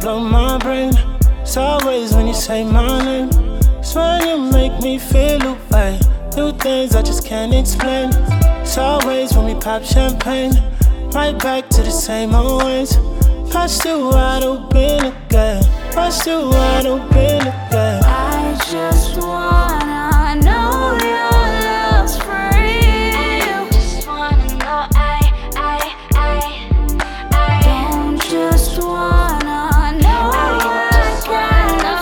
blow my brain. It's always when you say my name. It's when you make me feel away. New things I just can't explain. It's always when we pop champagne. Right back to the same old ways. Bust you wide open again. Bust you wide open again. I just wanna know your love's free. I just wanna know I don't just wanna know what kind of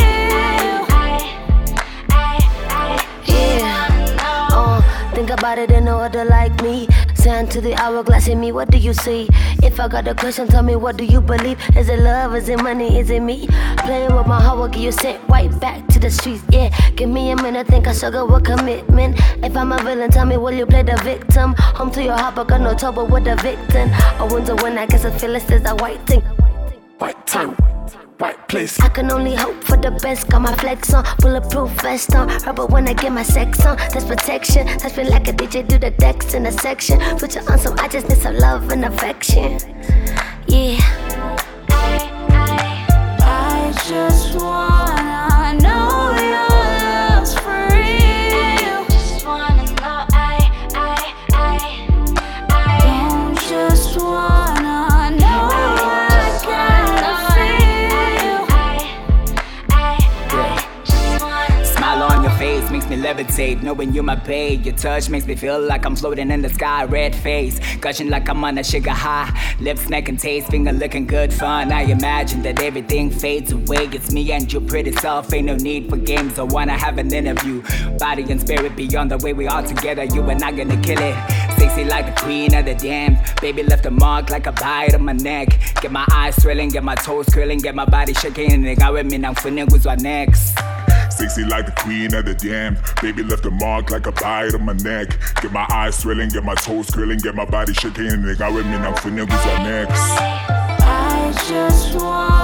feel. Yeah, think about it, ain't no other like me. Stand to the hourglass in me, what do you see? If I got a question, tell me what do you believe? Is it love, is it money, is it me? Playing with my heart will get you sent right back to the streets, yeah. Give me a minute, think I struggle with commitment. If I'm a villain, tell me will you play the victim? Home to your heart, but got no trouble with the victim. I wonder when I guess I feel it's a white thing. White time, white place. I can only hope for the best, got my flex on, bulletproof vest on. Rubber when I get my sex on, that's protection. Touch me like a DJ, do the decks in a section. Put you on some, I just need some love and affection. Yeah. I just wanna know your love's free. I just wanna know I don't just wanna know what kind of feel. Smile on your face makes me levitate. Knowing you're my babe, your touch makes me feel like I'm floating in the sky. Red face, gushing like I'm on a sugar high. Lips, neck and taste, finger looking good fun. I imagine that everything fades away. It's me and your pretty self, ain't no need for games. I wanna have an interview, body and spirit beyond the way we are together. You and I gonna kill it. Sexy like the queen of the damned. Baby left a mark like a bite on my neck. Get my eyes thrilling, get my toes curling, get my body shaking. Nigga with me now, finna who's what next. Sexy like the queen of the damned. Baby left a mark like a bite on my neck. Get my eyes thrilling, get my toes curling, get my body shaking. Nigga with me now, finna who's what next. I just want